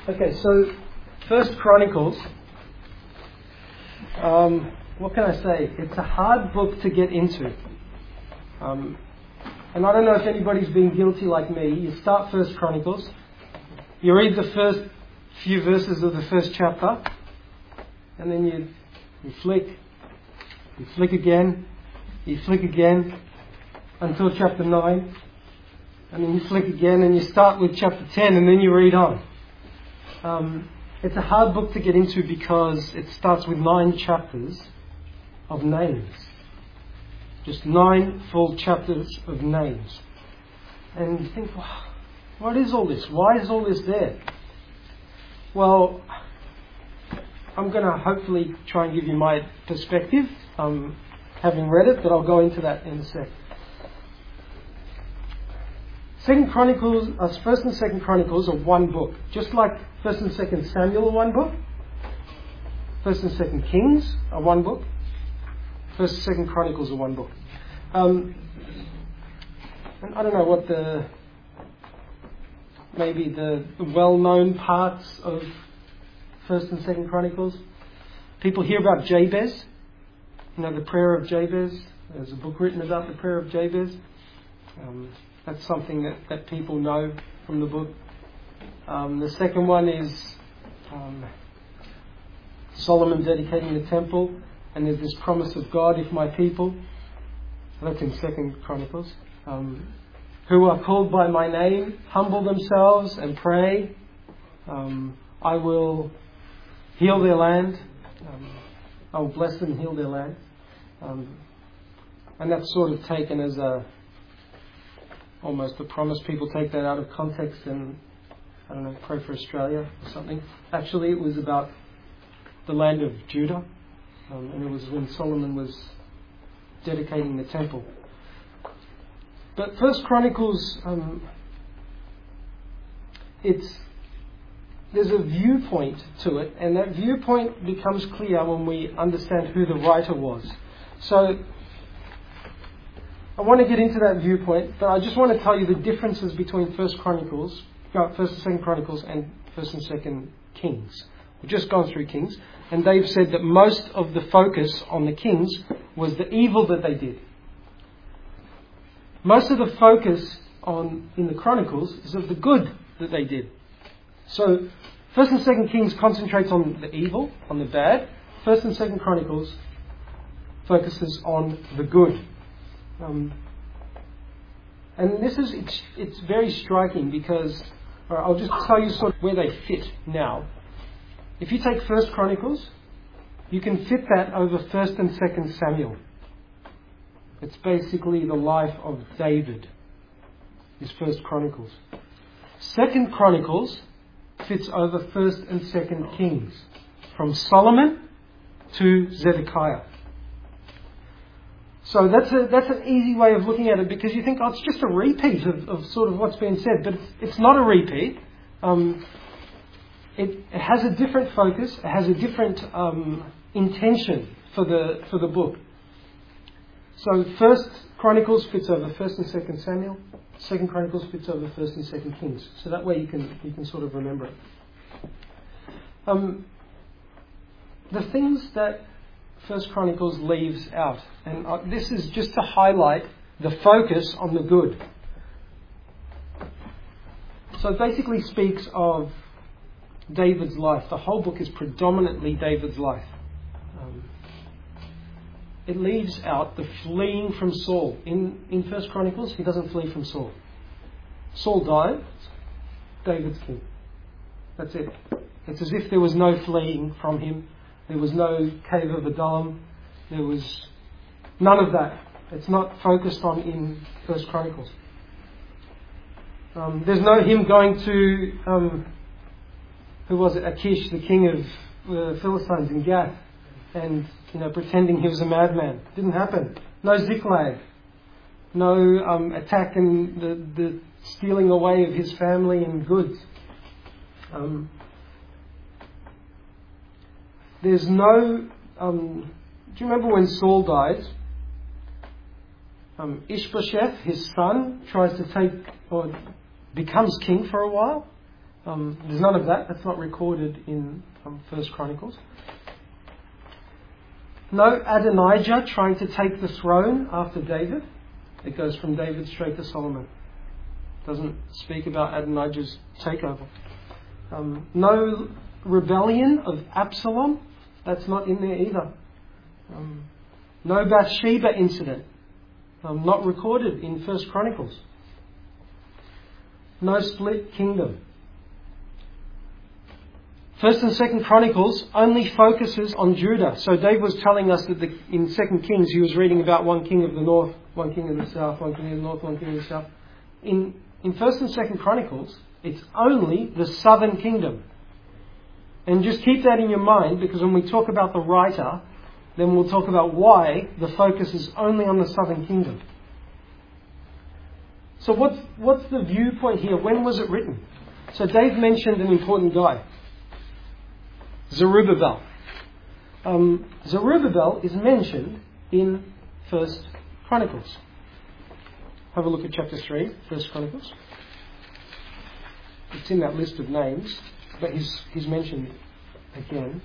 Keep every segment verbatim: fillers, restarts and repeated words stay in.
Okay, so First Chronicles, um, what can I say? It's a hard book to get into. Um, and I don't know if anybody's been guilty like me. You start First Chronicles, you read the first few verses of the first chapter, and then you, you flick, you flick again, you flick again, until chapter nine, and then you flick again, and you start with chapter ten, and then you read on. Um, it's a hard book to get into because it starts with nine chapters of names. Just nine full chapters of names. And you think, wow, what is all this? Why is all this there? Well, I'm going to hopefully try and give you my perspective, um, having read it, but I'll go into that in a sec. Second Chronicles, uh, First and Second Chronicles are one book, just like First and Second Samuel are one book. First and Second Kings are one book. First and Second Chronicles are one book. Um, and I don't know what the maybe the, the well-known parts of First and Second Chronicles. People hear about Jabez. You know, the prayer of Jabez. There's a book written about the prayer of Jabez. Um, That's something that, that people know from the book. Um, the second one is um, Solomon dedicating the temple, and there's this promise of God, if my people, that's in Second Chronicles, um, who are called by my name, humble themselves and pray, um, I will heal their land. Um, I will bless them and heal their land. Um, and that's sort of taken as a almost a promise. People take that out of context and, I don't know, pray for Australia or something. Actually, it was about the land of Judah, um, and it was when Solomon was dedicating the temple. But First Chronicles, um, it's there's a viewpoint to it, and that viewpoint becomes clear when we understand who the writer was. So I want to get into that viewpoint, but I just want to tell you the differences between First Chronicles, First and Second Chronicles, and First and Second Kings. We've just gone through Kings, and they've said that most of the focus on the Kings was the evil that they did. Most of the focus on in the Chronicles is of the good that they did. So First and Second Kings concentrates on the evil, on the bad. First and Second Chronicles focuses on the good. Um, and this is, it's, it's very striking because, or I'll just tell you sort of where they fit now. If you take First Chronicles, you can fit that over First and Second Samuel. It's basically the life of David, is First Chronicles. Second Chronicles fits over First and Second Kings, from Solomon to Zedekiah. So that's a, that's an easy way of looking at it, because you think, oh, it's just a repeat of, of sort of what's been said. But it's, it's not a repeat. Um, it, it has a different focus. It has a different um, intention for the for the book. So First Chronicles fits over First and Second Samuel. Second Chronicles fits over First and Second Kings. So that way you can you can sort of remember it. Um, the things that First Chronicles leaves out, and uh, this is just to highlight the focus on the good. So it basically speaks of David's life. The whole book is predominantly David's life. Um, it leaves out the fleeing from Saul. In, in First Chronicles, he doesn't flee from Saul. Saul died, David's king. That's it. It's as if there was no fleeing from him. There was no cave of Adullam. There was none of that. It's not focused on in First Chronicles. Um, there's no him going to, um, who was it, Achish, the king of the Philistines in Gath, and you know pretending he was a madman. Didn't happen. No Ziklag. No um, attack and the, the stealing away of his family and goods. Um, There's no... Um, do you remember when Saul died? Um, Ishbosheth, his son, tries to take, or becomes king for a while. Um, there's none of that. That's not recorded in um, First Chronicles. No Adonijah trying to take the throne after David. It goes from David straight to Solomon. Doesn't speak about Adonijah's takeover. Um, no rebellion of Absalom. That's not in there either. Um, no Bathsheba incident. Um, not recorded in First Chronicles. No split kingdom. First and Second Chronicles only focuses on Judah. So Dave was telling us that the, in Second Kings he was reading about one king of the north, one king of the south, one king of the north, one king of the south. In, in First and Second Chronicles, it's only the southern kingdom. And just keep that in your mind, because when we talk about the writer, then we'll talk about why the focus is only on the southern kingdom. So what's, what's the viewpoint here? When was it written? So Dave mentioned an important guy. Zerubbabel. Um, Zerubbabel is mentioned in First Chronicles. Have a look at chapter three, First Chronicles. It's in that list of names, but he's, he's mentioned again.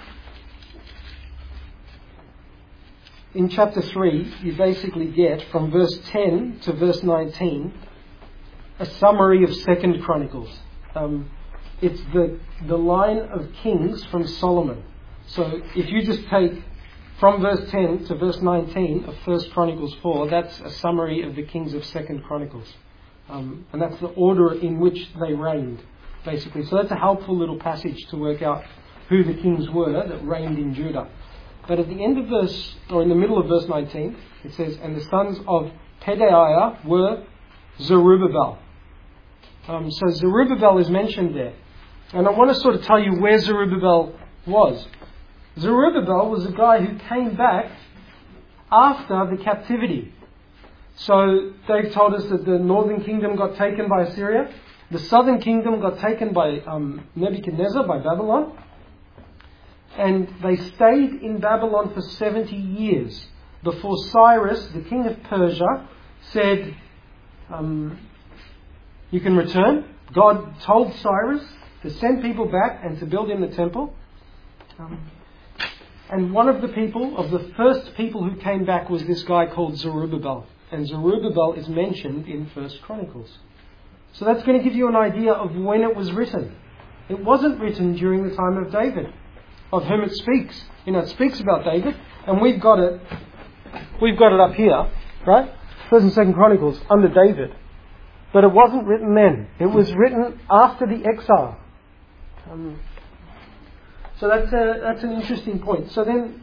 In chapter three, you basically get, from verse ten to verse nineteen, a summary of Second Chronicles. Um, it's the, the line of kings from Solomon. So if you just take from verse ten to verse nineteen of First Chronicles four, that's a summary of the kings of Second Chronicles. Um, and that's the order in which they reigned, basically. So that's a helpful little passage to work out who the kings were that reigned in Judah. But at the end of verse, or in the middle of verse nineteen, it says, and the sons of Pedaiah were Zerubbabel. Um, so Zerubbabel is mentioned there. And I want to sort of tell you where Zerubbabel was. Zerubbabel was a guy who came back after the captivity. So they've told us that the northern kingdom got taken by Assyria. The southern kingdom got taken by um, Nebuchadnezzar, by Babylon. And they stayed in Babylon for seventy years before Cyrus, the king of Persia, said, um, you can return. God told Cyrus to send people back and to build him the temple. Um, and one of the people, of the first people who came back, was this guy called Zerubbabel. And Zerubbabel is mentioned in First Chronicles. So that's going to give you an idea of when it was written. It wasn't written during the time of David, of whom it speaks. You know, it speaks about David, and we've got it, we've got it up here, right? First and Second Chronicles, under David. But it wasn't written then. It was written after the exile. Um, so that's a, that's an interesting point. So then,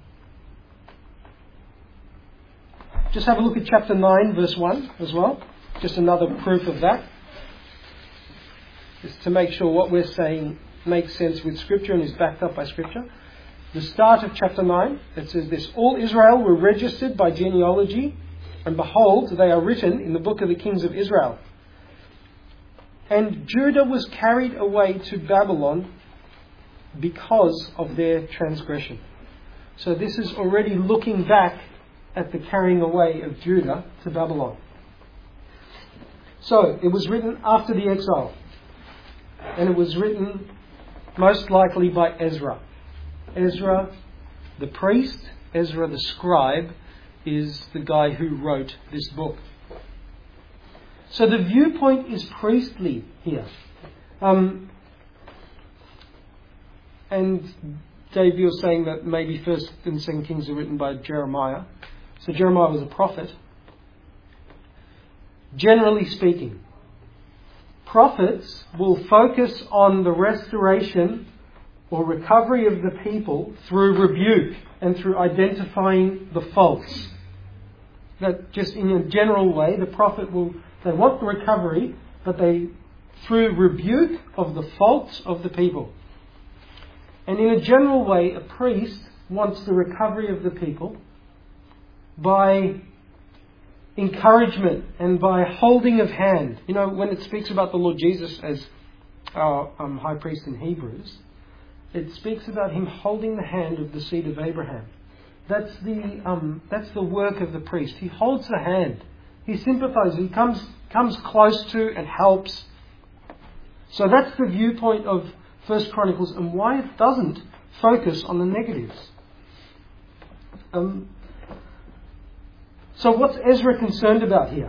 just have a look at chapter nine, verse one as well. Just another proof of that. Just to make sure what we're saying makes sense with Scripture and is backed up by Scripture. The start of chapter nine, it says this: all Israel were registered by genealogy, and behold, they are written in the book of the kings of Israel. And Judah was carried away to Babylon because of their transgression. So this is already looking back at the carrying away of Judah to Babylon. So it was written after the exile. And it was written most likely by Ezra. Ezra, the priest, Ezra the scribe, is the guy who wrote this book. So the viewpoint is priestly here. Um, and Dave, you're saying that maybe First and Second Kings are written by Jeremiah. So Jeremiah was a prophet. Generally speaking, prophets will focus on the restoration or recovery of the people through rebuke and through identifying the faults. That just in a general way, the prophet will, they want the recovery, but they, through rebuke of the faults of the people. And in a general way, a priest wants the recovery of the people by encouragement and by holding of hand. You know, when it speaks about the Lord Jesus as our um, high priest in Hebrews, it speaks about him holding the hand of the seed of Abraham. That's the um, that's the work of the priest. He holds the hand. He sympathizes. He comes comes close to and helps. So that's the viewpoint of First Chronicles and why it doesn't focus on the negatives. Um, so what's Ezra concerned about here?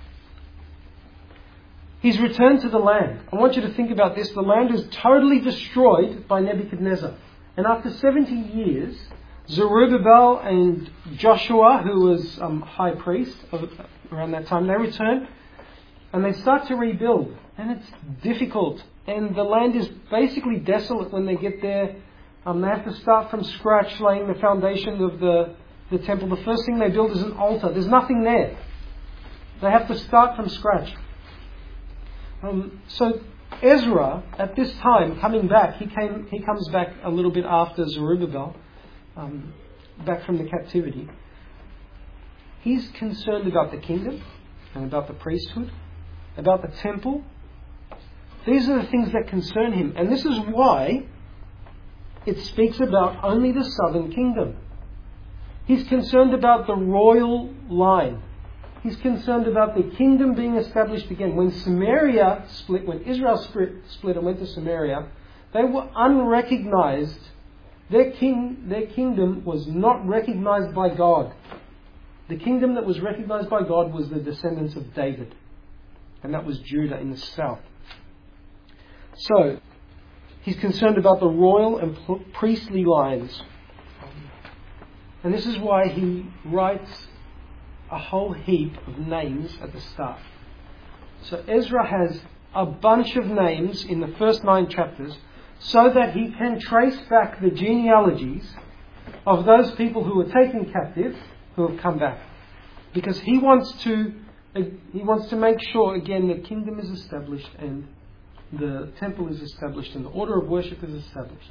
He's returned to the land. I want you to think about this. The land is totally destroyed by Nebuchadnezzar. And after seventy years, Zerubbabel and Joshua, who was um, high priest of, around that time, they return and they start to rebuild. And it's difficult. And the land is basically desolate when they get there. Um, they have to start from scratch, laying the foundation of the, the temple. The first thing they build is an altar. There's nothing there. They have to start from scratch. Um, so Ezra, at this time, coming back, he came. He comes back a little bit after Zerubbabel, um, back from the captivity. He's concerned about the kingdom and about the priesthood, about the temple. These are the things that concern him. And this is why it speaks about only the southern kingdom. He's concerned about the royal line. He's concerned about the kingdom being established again. When Samaria split, when Israel split, split and went to Samaria, they were unrecognized. Their king, their kingdom was not recognized by God. The kingdom that was recognized by God was the descendants of David. And that was Judah in the south. So, he's concerned about the royal and priestly lines. And this is why he writes a whole heap of names at the start. So Ezra has a bunch of names in the first nine chapters so that he can trace back the genealogies of those people who were taken captive who have come back. Because he wants to he wants to make sure again the kingdom is established and the temple is established and the order of worship is established.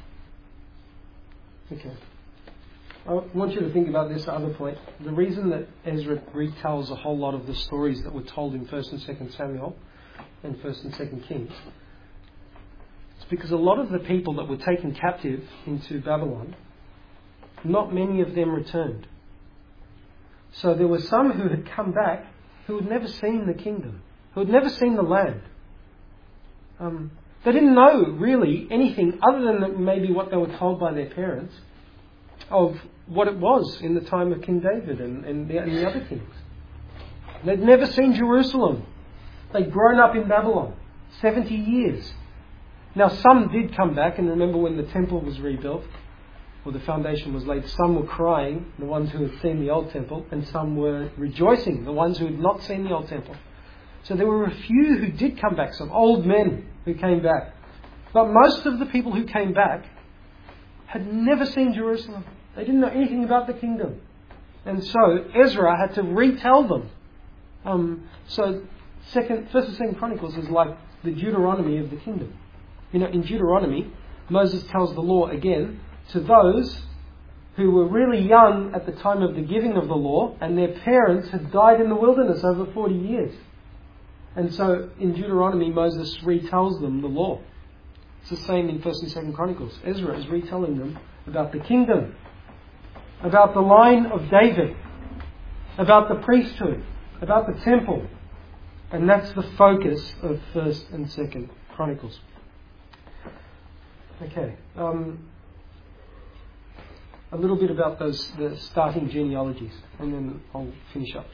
Okay. I want you to think about this other point. The reason that Ezra retells a whole lot of the stories that were told in First and Second Samuel and First and Second Kings, it's because a lot of the people that were taken captive into Babylon, not many of them returned. So there were some who had come back who had never seen the kingdom, who had never seen the land. Um, they didn't know really anything other than maybe what they were told by their parents of what it was in the time of King David and, and, the, and the other kings. They'd never seen Jerusalem. They'd grown up in Babylon. seventy years. Now some did come back, and remember when the temple was rebuilt, or the foundation was laid, some were crying, the ones who had seen the old temple, and some were rejoicing, the ones who had not seen the old temple. So there were a few who did come back, some old men who came back. But most of the people who came back had never seen Jerusalem. They didn't know anything about the kingdom. And so Ezra had to retell them. Um, so second, First and Second Chronicles is like the Deuteronomy of the kingdom. You know, in Deuteronomy, Moses tells the law again to those who were really young at the time of the giving of the law, and their parents had died in the wilderness over forty years. And so in Deuteronomy, Moses retells them the law. It's the same in First and Second Chronicles. Ezra is retelling them about the kingdom, about the line of David, about the priesthood, about the temple. And that's the focus of First and Second Chronicles. Okay. Um, a little bit about those the starting genealogies, and then I'll finish up.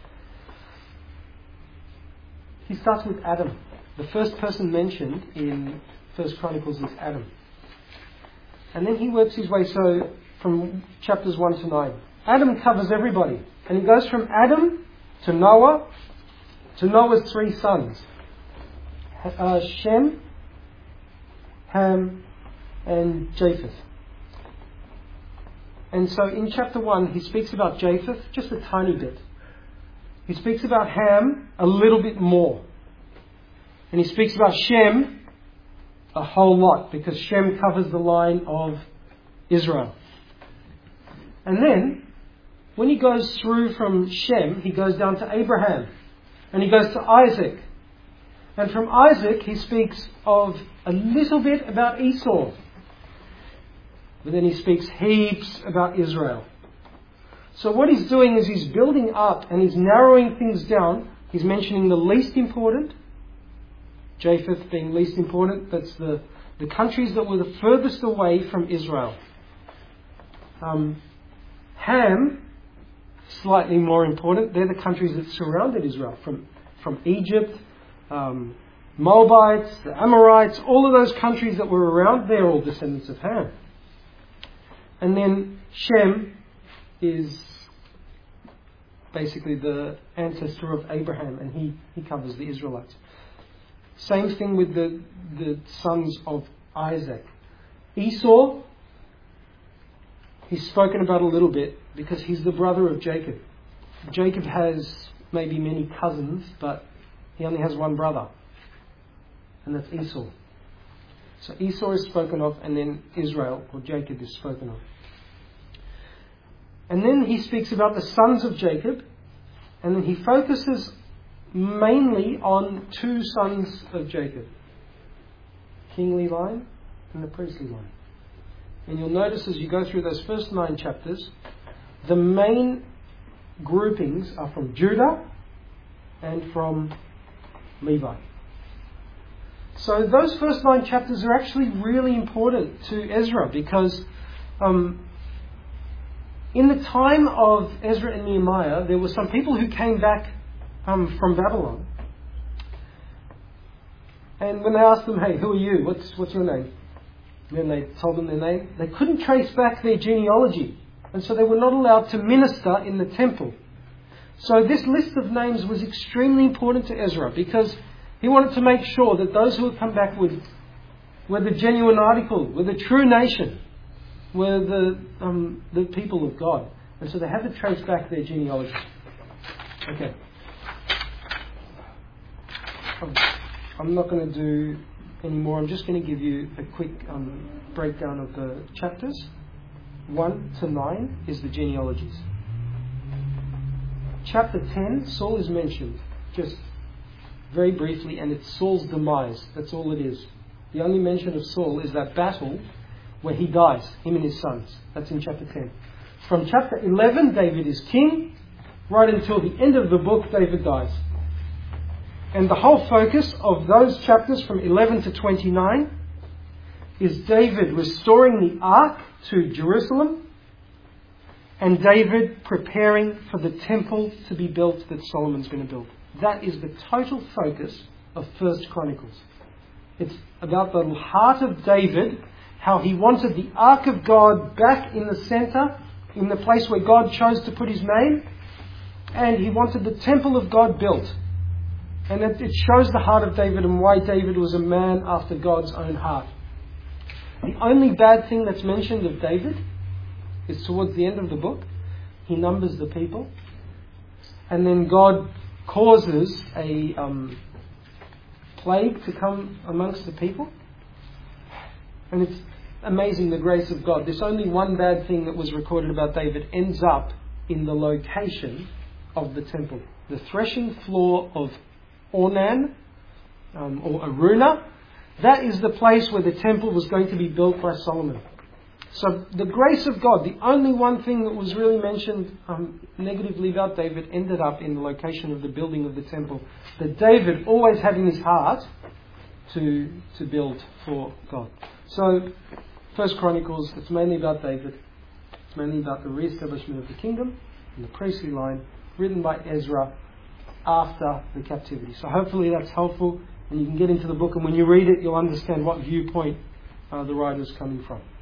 He starts with Adam. The first person mentioned in First Chronicles is Adam. And then he works his way, so from chapters one to nine. Adam covers everybody. And he goes from Adam to Noah, to Noah's three sons. Uh, Shem, Ham, and Japheth. And so in chapter one, he speaks about Japheth just a tiny bit. He speaks about Ham a little bit more. And he speaks about Shem a whole lot, because Shem covers the line of Israel. And then, when he goes through from Shem, he goes down to Abraham. And he goes to Isaac. And from Isaac, he speaks of a little bit about Esau. But then he speaks heaps about Israel. So what he's doing is he's building up and he's narrowing things down. He's mentioning the least important, Japheth being least important. That's the, the countries that were the furthest away from Israel. Um, Ham, slightly more important. They're the countries that surrounded Israel. From, from Egypt, um, Moabites, the Amorites, all of those countries that were around, they're all descendants of Ham. And then Shem is basically the ancestor of Abraham, and he, he covers the Israelites. Same thing with the, the sons of Isaac. Esau, he's spoken about a little bit because he's the brother of Jacob. Jacob has maybe many cousins, but he only has one brother, and that's Esau. So Esau is spoken of, and then Israel, or Jacob, is spoken of. And then he speaks about the sons of Jacob, and then he focuses mainly on two sons of Jacob, kingly line and the priestly line. And you'll notice as you go through those first nine chapters, the main groupings are from Judah and from Levi. So those first nine chapters are actually really important to Ezra because um, in the time of Ezra and Nehemiah, there were some people who came back um, from Babylon. And when they asked them, hey, who are you? What's, what's your name? And then they told them their name. They couldn't trace back their genealogy. And so they were not allowed to minister in the temple. So this list of names was extremely important to Ezra because he wanted to make sure that those who would come back would, were the genuine article, were the true nation, were the um, the people of God. And so they had to trace back their genealogy. Okay. I'm not going to do any more. I'm just going to give you a quick um, breakdown of the chapters. one to nine is the genealogies. Chapter ten, Saul is mentioned just very briefly, and it's Saul's demise. That's all it is. The only mention of Saul is that battle where he dies, him and his sons. That's in chapter ten. From chapter eleven, David is king. Right until the end of the book, David dies. And the whole focus of those chapters from eleven to twenty-nine is David restoring the ark to Jerusalem and David preparing for the temple to be built that Solomon's going to build. That is the total focus of First Chronicles. It's about the heart of David, how he wanted the ark of God back in the centre, in the place where God chose to put his name, and he wanted the temple of God built. And it, it shows the heart of David and why David was a man after God's own heart. The only bad thing that's mentioned of David is towards the end of the book. He numbers the people. And then God causes a um, plague to come amongst the people. And it's amazing the grace of God. There's only one bad thing that was recorded about David ends up in the location of the temple. The threshing floor of Ornan, um, or Aruna, that is the place where the temple was going to be built by Solomon. So the grace of God, the only one thing that was really mentioned um, negatively about David, ended up in the location of the building of the temple that David always had in his heart to to build for God. So First Chronicles, it's mainly about David. It's mainly about the re-establishment of the kingdom and the priestly line, written by Ezra after the captivity. So hopefully that's helpful, and you can get into the book, and when you read it, you'll understand what viewpoint uh, the writer is coming from.